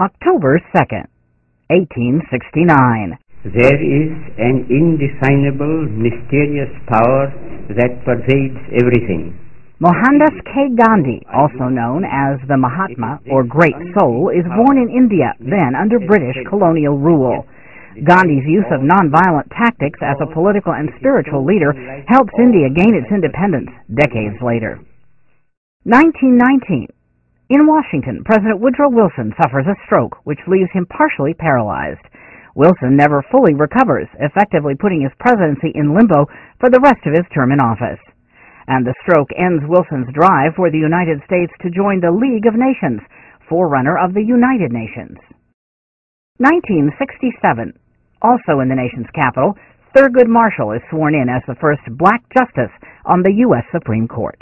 October 2nd, 1869. There is an indefinable, mysterious power that pervades everything. Mohandas K. Gandhi, also known as the Mahatma or Great Soul, is born in India, then under British colonial rule. Gandhi's use of nonviolent tactics as a political and spiritual leader helps India gain its independence decades later. 1919. In Washington, President Woodrow Wilson suffers a stroke which leaves him partially paralyzed. Wilson never fully recovers, effectively putting his presidency in limbo for the rest of his term in office. And the stroke ends Wilson's drive for the United States to join the League of Nations, forerunner of the United Nations. 1967. Also in the nation's capital, Thurgood Marshall is sworn in as the first black justice on the U.S. Supreme Court.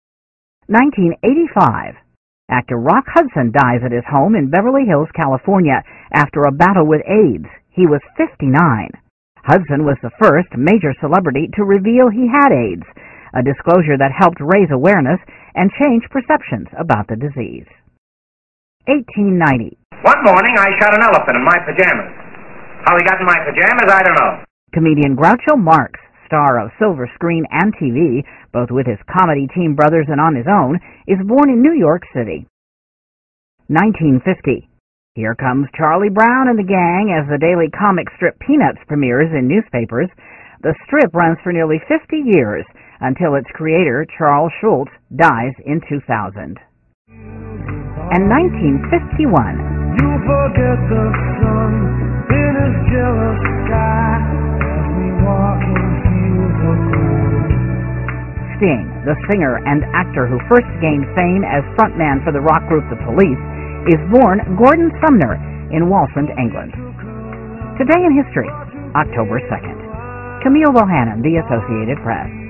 1985. Actor Rock Hudson dies at his home in Beverly Hills, California, after a battle with AIDS. He was 59. Hudson was the first major celebrity to reveal he had AIDS, a disclosure that helped raise awareness and change perceptions about the disease. 1890. One morning I shot an elephant in my pajamas. How he got in my pajamas, I don't know. Comedian Groucho Marx, star of silver screen and TV, both with his comedy team brothers and on his own, is born in New York City. 1950. Here comes Charlie Brown and the gang as the daily comic strip Peanuts premieres in newspapers. The strip runs for nearly 50 years until its creator, Charles Schulz, dies in 2000. And 1951. You forget the sun in his jealous sky as we walk into the cold. Sting, the singer and actor who first gained fame as frontman for the rock group The Police, is born Gordon Sumner in Walsend, England. Today in History, October 2nd. Camille Bohannon, The Associated Press.